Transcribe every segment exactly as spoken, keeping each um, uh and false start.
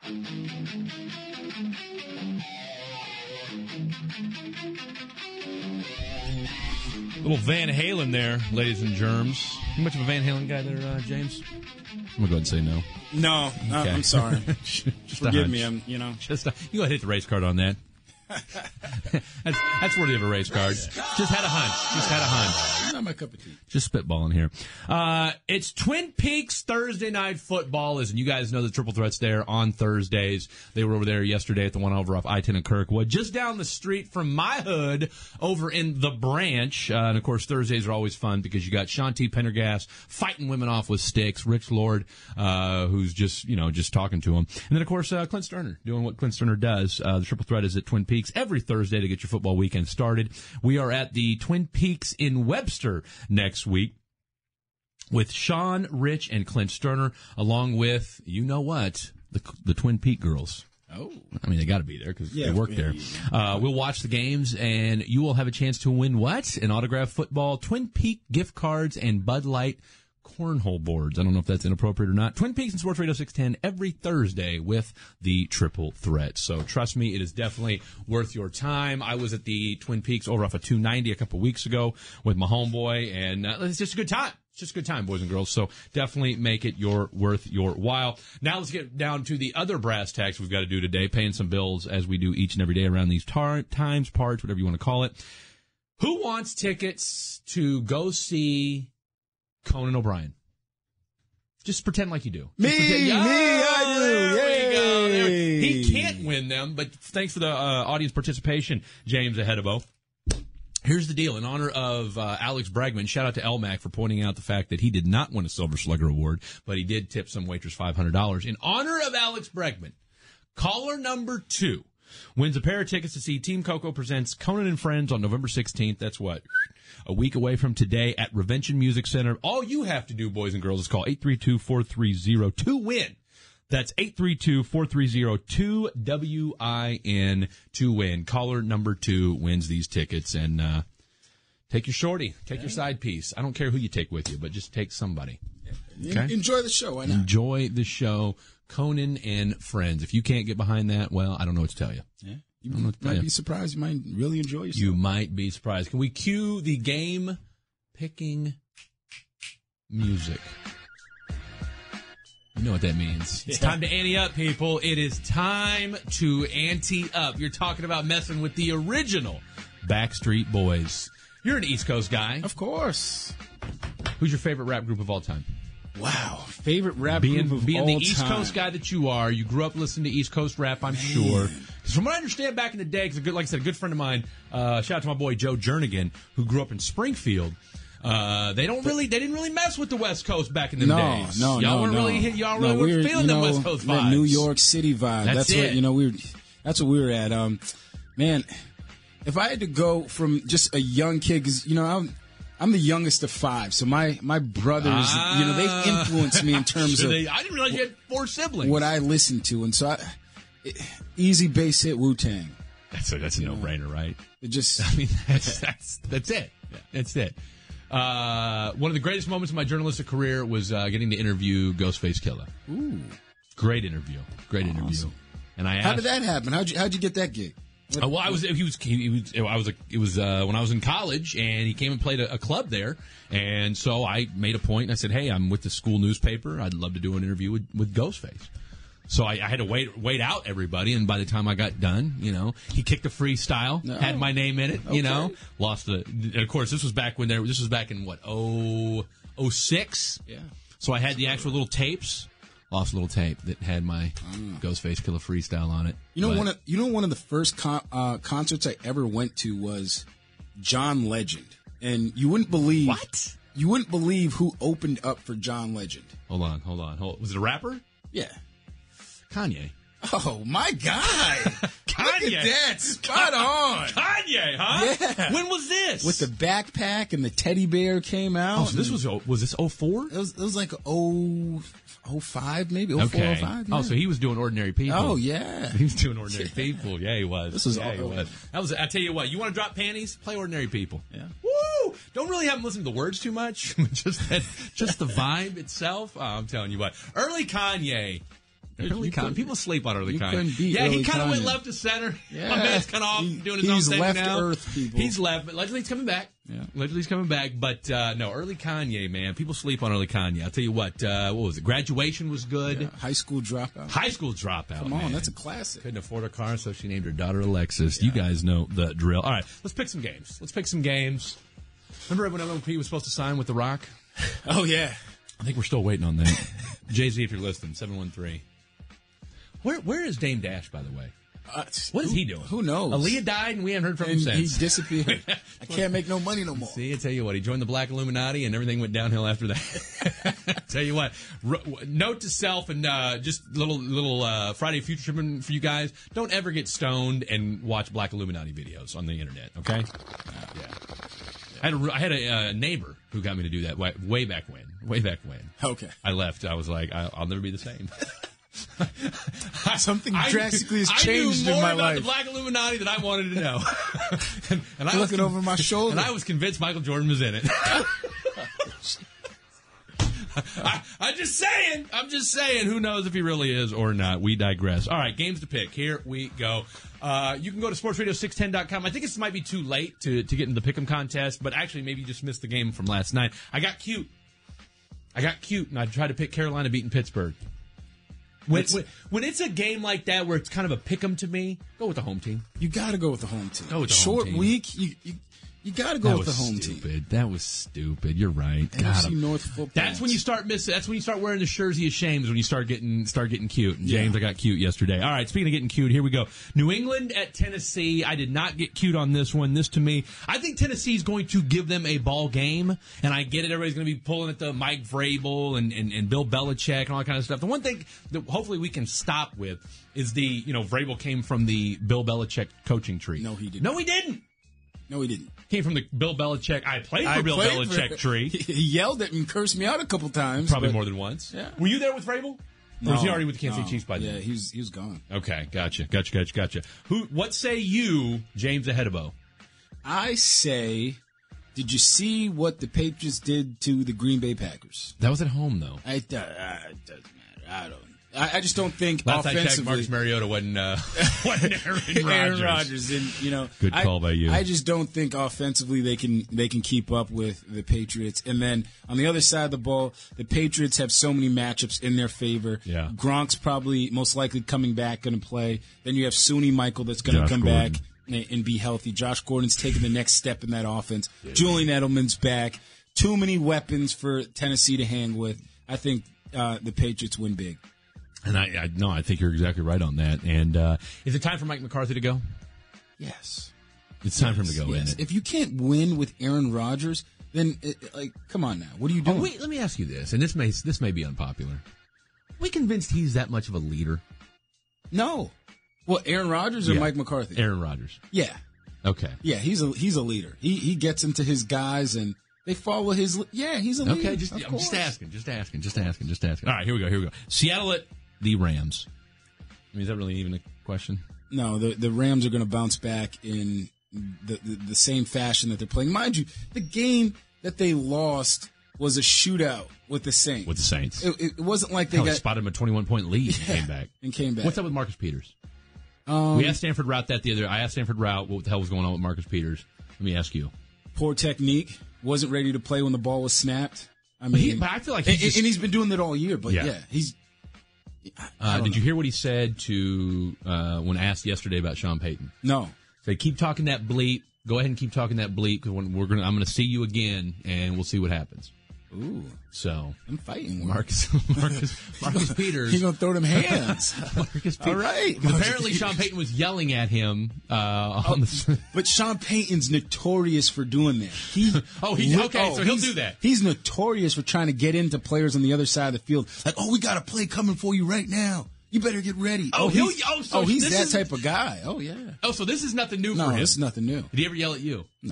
Little Van Halen there, ladies and germs. You much of a Van Halen guy there, uh, James? I'm going to go ahead and say no. No, Okay. uh, I'm sorry. Just Forgive me, I'm, you know. Just a, you go ahead and hit the race card on that. that's, that's worthy of a race card. Just had a hunch. Just had a hunch. Not my cup of tea. Just spitballing here. Uh, it's Twin Peaks Thursday Night Football. Listen, you guys know the Triple Threat's there on Thursdays. They were over there yesterday at the one over off I ten in Kirkwood, just down the street from my hood over in The Branch. Uh, and, of course, Thursdays are always fun because you got Shanti Pendergast fighting women off with sticks, Rich Lord, uh, who's just, you know, just talking to them. And then, of course, uh, Clint Sterner doing what Clint Sterner does. Uh, the Triple Threat is at Twin Peaks every Thursday to get your football weekend started. We are at the Twin Peaks in Webster next week with Sean, Rich, and Clint Sterner, along with, you know what, the the Twin Peak girls. Oh. I mean, they got to be there because Yeah, they work yeah, there. yeah. Uh, we'll watch the games, and you will have a chance to win what? An autographed football, Twin Peak gift cards, and Bud Light cornhole boards. I don't know if that's inappropriate or not. Twin Peaks and Sports Radio six ten every Thursday with the Triple Threat. So trust me, it is definitely worth your time. I was at the Twin Peaks over off of two ninety a couple weeks ago with my homeboy, and uh, it's just a good time. It's just a good time, boys and girls. So definitely make it your worth your while. Now let's get down to the other brass tacks we've got to do today, paying some bills as we do each and every day around these tar- times, parts, whatever you want to call it. Who wants tickets to go see Conan O'Brien? Just pretend like you do. Me, Just pretend, me, oh, I do. There we go. There- Yay. He can't win them, but thanks for the uh, audience participation, James Ahedebo. Here's the deal. In honor of uh, Alex Bregman, shout out to L Mac for pointing out the fact that he did not win a Silver Slugger Award, but he did tip some waitress five hundred dollars. In honor of Alex Bregman, caller number two wins a pair of tickets to see Team Coco presents Conan and Friends on November sixteenth. That's what? A week away from today at Revention Music Center. All you have to do, boys and girls, is call eight three two, four three zero, two win. That's eight three two, four three zero, two W I N to win. Caller number two wins these tickets. And uh, take your shorty. Take yeah. your side piece. I don't care who you take with you, but just take somebody. Okay? Enjoy the show. Why not? Enjoy the show. Conan and Friends. If you can't get behind that, well, I don't know what to tell you. Yeah. You might you. be surprised. You might really enjoy yourself. You might be surprised. Can we cue the game picking music? You know what that means. It's time to ante up, people. It is time to ante up. You're talking about messing with the original Backstreet Boys. You're an East Coast guy. Of course. Who's your favorite rap group of all time? Wow. Favorite rap being, group of being all the East time. Coast guy that you are, you grew up listening to East Coast rap, I'm Man. sure. Because from what I understand back in the day, because like I said, a good friend of mine, uh, shout out to my boy Joe Jernigan, who grew up in Springfield. Uh, they don't really, they didn't really mess with the West Coast back in the no, days. No, y'all no, weren't no. really, y'all no, really weren't we feeling you know, them West Coast vibes. That New York City vibe. That's, that's it. what you know. We, were, that's what we were at. Um, man, if I had to go from just a young kid, because you know I'm. I'm the youngest of five, so my, my brothers, ah, you know, they influenced me in terms of... They, I didn't realize you had four siblings. What I listened to, and so I... Easy bass hit Wu-Tang. That's a, that's a no-brainer, right? It just... I mean, that's that's, that's it. That's it. Uh, one of the greatest moments of my journalistic career was uh, getting to interview Ghostface Killah. Ooh. Great interview. Great awesome. interview. And I asked, How did that happen? How'd you, how'd you get that gig? Uh, well, I was. He was. He was. I was. A, it was uh, when I was in college, and he came and played a, a club there. And so I made a point, and I said, "Hey, I'm with the school newspaper. I'd love to do an interview with, with Ghostface." So I, I had to wait wait out everybody, and by the time I got done, you know, he kicked a freestyle, no. had my name in it. Okay. You know, lost the. And of course, this was back when there. This was back in what oh oh six. Yeah. So I had the actual little tapes. Lost a little tape that had my mm. Ghostface Killah freestyle on it. You know, but, one of you know one of the first con- uh, concerts I ever went to was John Legend, and you wouldn't believe what you wouldn't believe who opened up for John Legend. Hold on, hold on, hold. Was it a rapper? Yeah, Kanye. Oh my God, Kanye! Look at that, spot on. Kanye, huh? Yeah. When was this? With the backpack and the teddy bear came out. Oh, so this was was this oh four? It was it was like oh. oh five maybe, oh four, okay. oh five. Yeah. Oh, so he was doing Ordinary People. Oh, yeah. He was doing Ordinary People. Yeah, he was. This was, yeah, he was. That was, I tell you what, you want to drop panties? Play Ordinary People. Yeah. Woo! Don't really have them listen to the words too much. just that, just the vibe itself. Oh, I'm telling you what. Early Kanye, Early Kanye. People sleep on Early you Kanye. couldn't beat Yeah, he Early kind of Kanye. went left to center. Yeah. My man's kind of off He- doing his own he's thing left now. Earth, people. He's left, but allegedly he's coming back. Yeah. Allegedly he's coming back. But uh, no, Early Kanye, man. People sleep on Early Kanye. I'll tell you what. Uh, what was it? Graduation was good. Yeah, high school dropout. High school dropout. Come on, man. that's a classic. Couldn't afford a car, so she named her daughter Alexis. You guys know the drill. All right, let's pick some games. Let's pick some games. Remember when M L P was supposed to sign with The Rock? Oh yeah. I think we're still waiting on that. Jay-Z, if you're listening, seven one three. Where Where is Dame Dash, by the way? Uh, What is who, he doing? Who knows? Aaliyah died, and we haven't heard from him and he since. disappeared. I can't make no money no more. See, I tell you what, he joined the Black Illuminati, and everything went downhill after that. Tell you what, r- note to self, and uh, just little little uh, Friday future tripping for you guys: don't ever get stoned and watch Black Illuminati videos on the internet. Okay? Yeah. I had a, I had a uh, neighbor who got me to do that way, way back when. Way back when. Okay. I left. I was like, I, I'll never be the same. Something I- drastically has I changed knew more in my about life. the Black Illuminati than I wanted to know. and, and I was Looking con- over my shoulder. and I was convinced Michael Jordan was in it. I, I'm just saying. I'm just saying. Who knows if he really is or not? We digress. All right, games to pick. Here we go. Uh, you can go to sports radio six ten dot com. I think this might be too late to, to get into the Pick'em contest, but actually maybe you just missed the game from last night. I got cute. I got cute, and I tried to pick Carolina beating Pittsburgh. When, when, when it's a game like that where it's kind of a pick'em to me, go with the home team. You got to go with the home team. Go with the home Short team. week, you you, you got to go That with the was home stupid. team. That was stupid. You're right. N God, F C I'm- North football. That's when you start missing. That's when you start wearing the jersey of shames. When you start getting start getting cute. And James, Yeah. I got cute yesterday. All right. Speaking of getting cute, here we go. New England at Tennessee. I did not get cute on this one. This to me, I think Tennessee is going to give them a ball game, and I get it. Everybody's going to be pulling at the Mike Vrabel and, and, and Bill Belichick and all that kind of stuff. The one thing that hopefully we can stop with is the you know Vrabel came from the Bill Belichick coaching tree. No, he didn't. No, he didn't. No, he didn't. Came from the Bill Belichick. I played for I Bill played Belichick for- tree. He yelled at me and cursed me out a couple times. Probably but- more than once. Yeah. Were you there with Vrabel? No, or was he already with the Kansas no. City Chiefs by then? Yeah, he was, he was gone. Okay, gotcha, gotcha, gotcha, gotcha. Who? What say you, James Ahedebo? I say, did you see what the Patriots did to the Green Bay Packers? That was at home, though. I, uh, it doesn't matter. I don't. I, I just don't think Last I checked, offensively. Marcus Mariota wasn't, uh, wasn't Aaron Rodgers. Aaron Rodgers, and you know, Good call I, by you. I just don't think offensively they can they can keep up with the Patriots. And then on the other side of the ball, the Patriots have so many matchups in their favor. Yeah. Gronk's probably most likely coming back, going to play. Then you have Sunni Michael that's going to Josh come Gordon. back and, and be healthy. Josh Gordon's taking the next step in that offense. Julian Edelman's back. Too many weapons for Tennessee to hang with. I think uh, the Patriots win big. And I, I no, I think you're exactly right on that. And uh, is it time for Mike McCarthy to go? Yes. It's time for him to go, Yes. isn't it? If you can't win with Aaron Rodgers, then it, it- like, come on now, what are you Oh, doing? wait, let me ask you this, and this may this may be unpopular. Are we convinced he's that much of a leader? No. Well, Aaron Rodgers or Yeah. Mike McCarthy? Aaron Rodgers. Yeah, Okay. yeah, he's a he's a leader. He he gets into his guys and they follow his. le- Yeah, he's a leader. Okay, just, of I'm just course. asking, just asking, just asking, just asking. All right, here we go, here we go. Seattle at the Rams. I mean, is that really even a question? No, the the Rams are going to bounce back in the, the the same fashion that they're playing. Mind you, the game that they lost was a shootout with the Saints. With the Saints. It, it wasn't like they Hell, they got spotted him a twenty-one point lead and Yeah, came back. and came back. What's up with Marcus Peters? Um, we asked Stanford Route that the other. I asked Stanford Route what the hell was going on with Marcus Peters. Let me ask you. poor technique. Wasn't ready to play when the ball was snapped. I mean, But, he, but I feel like he's and, just, and he's been doing that all year. But Yeah. yeah, he's. I- I uh, don't did know. you hear what he said to uh, when asked yesterday about Sean Payton? No. Say, keep talking that bleep. Go ahead and keep talking that bleep because we're gonna. I'm going to see you again, and we'll see what happens. Ooh, So, I'm fighting. Marcus, Marcus, Marcus Peters. He's gonna throw them hands. Marcus Peters. All right. Because apparently Sean Payton was yelling at him uh, on the. But Sean Payton's notorious for doing that. He, Oh, he- okay, so he'll he's- do that. He's notorious for trying to get into players on the other side of the field. Like, oh, we got a play coming for you right now. You better get ready. Oh, he's, he'll- oh, so he's this that is- type of guy. Oh, yeah. Oh, so this is nothing new No, for him. it's nothing new. Did he ever yell at you? No.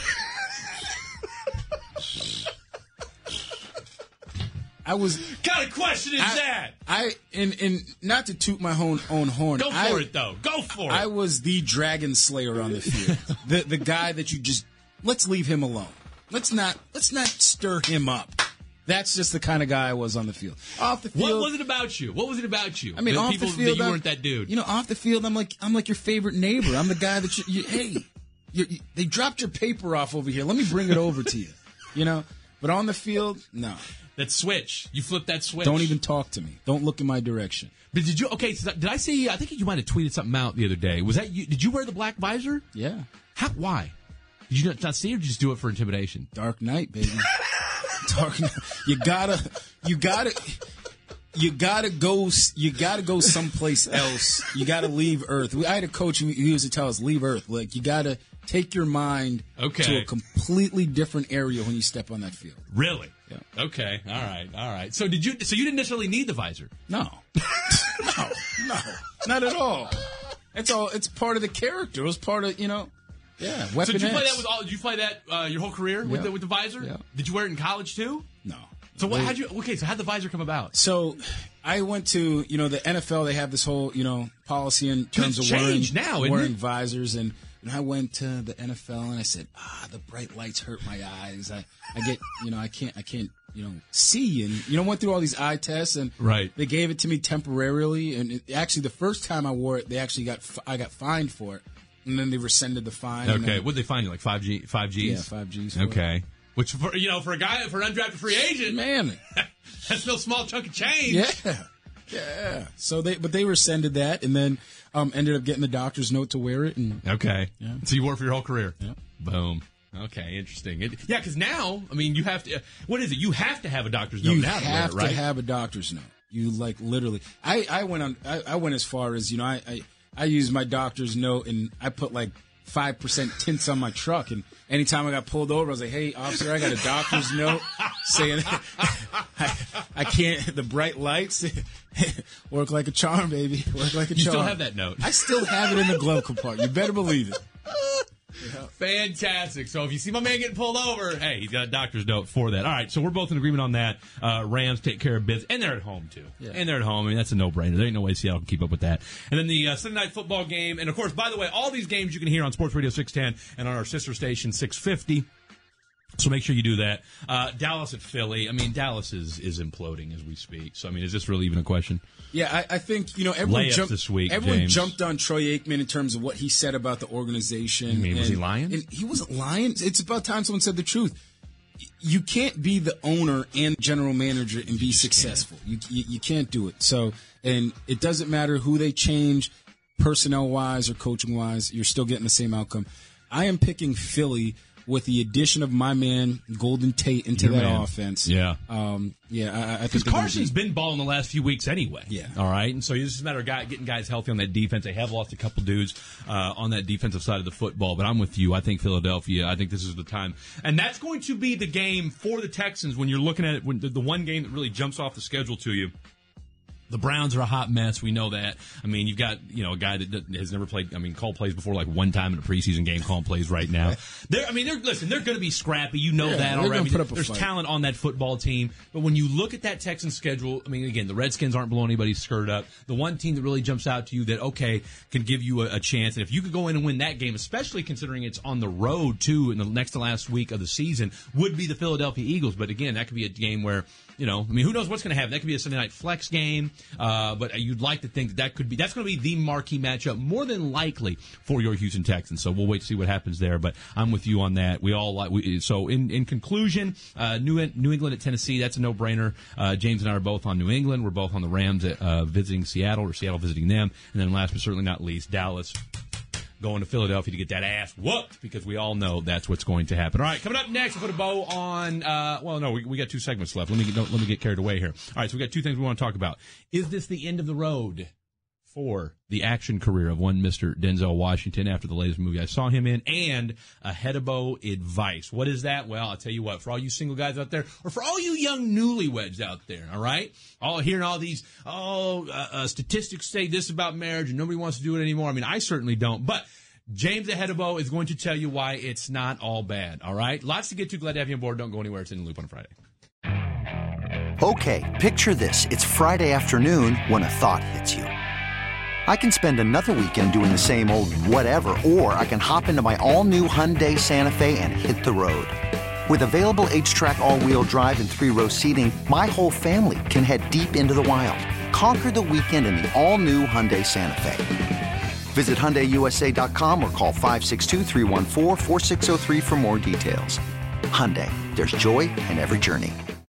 I was. What kind of question is I, that? I and and not to toot my own own horn. Go for I, it, though. Go for it. I was the dragon slayer on the field. the the guy that you just let's leave him alone. Let's not let's not stir him up. That's just the kind of guy I was on the field. Off the field, what was it about you? What was it about you? I mean, the off people, the field, that you I'm, weren't that dude. You know, off the field, I'm like I'm like your favorite neighbor. I'm the guy that you, you hey, you, you, they dropped your paper off over here. Let me bring it over to you. You know, but on the field, no. That switch, you flipped that switch. Don't even talk to me. Don't look in my direction. But did you? Okay, so did I see? I think you might have tweeted something out the other day. Was that you? Did you wear the black visor? Yeah. How? Why? Did you not, not see, or did you just do it for intimidation? Dark night, baby. Dark night. You gotta. You gotta. You gotta go. You gotta go someplace else. You gotta leave Earth. I had a coach who he used to tell us, "Leave Earth." Like you gotta take your mind okay. to a completely different area when you step on that field. Really? Yeah. Okay. All right. All right. So did you? So you didn't necessarily need the visor? No. no. No. Not at all. It's all. It's part of the character. It was part of you know. Yeah. Weapon So did you X. play that with all? Did you play that uh, your whole career with Yeah. the with the visor? Yeah. Did you wear it in college too? No. So what? How'd you? Okay. So how'd the visor come about? So I went to you know the N F L. They have this whole you know policy in terms It's of wearing changed now, isn't wearing it? visors and. And I went to the N F L and I said, ah, the bright lights hurt my eyes. I, I get, you know, I can't, I can't, you know, see. And, you know, went through all these eye tests and Right. they gave it to me temporarily. And it, actually, the first time I wore it, they actually got, I got fined for it. And then they rescinded the fine. and Okay. then- What did they find you? Like five G, five Gs? Yeah, five Gs. for it. Okay. Which for you know for a guy for an undrafted free agent, Man. that's no small chunk of change. Yeah. Yeah. So they, but they rescinded that and then um, ended up getting the doctor's note to wear it. And Okay. Yeah. So you wore it for your whole career. Yeah. Boom. Okay, interesting. It, yeah, because now, I mean, you have to. What is it? You have to have a doctor's note you now to wear have it, right? to have a doctor's note. You like literally. I, I went on. I, I went as far as you know. I, I I used my doctor's note and I put like five percent tints on my truck. And anytime I got pulled over, I was like, "Hey, officer, I got a doctor's note saying I, I can't. The bright lights work like a charm, baby. Work like a You charm." still have that note. I still have it in the glove compartment. You better believe it. Fantastic. So if you see my man getting pulled over, hey, he's got a doctor's note for that. All right, so we're both in agreement on that. Uh, Rams take care of biz, and they're at home, too. Yeah. And they're at home. I mean, that's a no-brainer. There ain't no way Seattle can keep up with that. And then the uh, Sunday night football game. And, of course, by the way, all these games you can hear on Sports Radio six ten and on our sister station six fifty. So make sure you do that. Uh, Dallas at Philly. I mean, Dallas is, is imploding as we speak. So, I mean, is this really even a question? Yeah, I, I think you know everyone Layups jumped this week, Everyone James. jumped on Troy Aikman in terms of what he said about the organization. You mean, was and- he lying? And he wasn't lying. It's about time someone said the truth. You can't be the owner and general manager and be successful. You, you you can't do it. So, and it doesn't matter who they change, personnel wise or coaching wise. You're still getting the same outcome. I am picking Philly with the addition of my man Golden Tate into Your that man. offense. Yeah. um, yeah. I, I think Because they're gonna Carson's be- been balling the last few weeks anyway. Yeah. All right. And so it's just a matter of guy, getting guys healthy on that defense. They have lost a couple dudes uh, on that defensive side of the football, but I'm with you. I think Philadelphia, I think this is the time. And that's going to be the game for the Texans when you're looking at it, when the, the one game that really jumps off the schedule to you. The Browns are a hot mess. We know that. I mean, you've got, you know, a guy that has never played, I mean, called plays before like one time in a preseason game, calling plays right now. They're, I mean, they're, listen, they're going to be scrappy. You know Yeah, that they're already. gonna I mean, put up a there's fight. talent on that football team. But when you look at that Texans schedule, I mean, again, the Redskins aren't blowing anybody's skirt up. The one team that really jumps out to you that, okay, can give you a, a chance. And if you could go in and win that game, especially considering it's on the road, too, in the next to last week of the season, would be the Philadelphia Eagles. But again, that could be a game where, you know, I mean, who knows what's going to happen? That could be a Sunday night flex game, uh, but you'd like to think that that could be, that's going to be the marquee matchup more than likely for your Houston Texans. So we'll wait to see what happens there, but I'm with you on that. We all like, we, so in, in conclusion, uh, New, New England at Tennessee, that's a no-brainer. Uh, James and I are both on New England. We're both on the Rams at, uh, visiting Seattle or Seattle visiting them. And then last but certainly not least, Dallas going to Philadelphia to get that ass whooped because we all know that's what's going to happen. All right, coming up next, we'll put a bow on, uh, well, no, we, we got two segments left. Let me, get, don't, let me get carried away here. All right, so we got two things we want to talk about. Is this the end of the road for the action career of one Mister Denzel Washington after the latest movie I saw him in, and a Hedabo advice? What is that? Well, I'll tell you what, for all you single guys out there, or for all you young newlyweds out there, all right? All hearing all these, oh, uh, uh, statistics say this about marriage and nobody wants to do it anymore. I mean, I certainly don't, but James Hedabo is going to tell you why it's not all bad, all right? Lots to get to. Glad to have you on board. Don't go anywhere. It's In the Loop on a Friday. Okay, picture this. It's Friday afternoon when a thought hits you. I can spend another weekend doing the same old whatever, or I can hop into my all-new Hyundai Santa Fe and hit the road. With available H-Track all-wheel drive and three-row seating, my whole family can head deep into the wild. Conquer the weekend in the all-new Hyundai Santa Fe. Visit Hyundai U S A dot com or call five six two, three one four, four six zero three for more details. Hyundai, there's joy in every journey.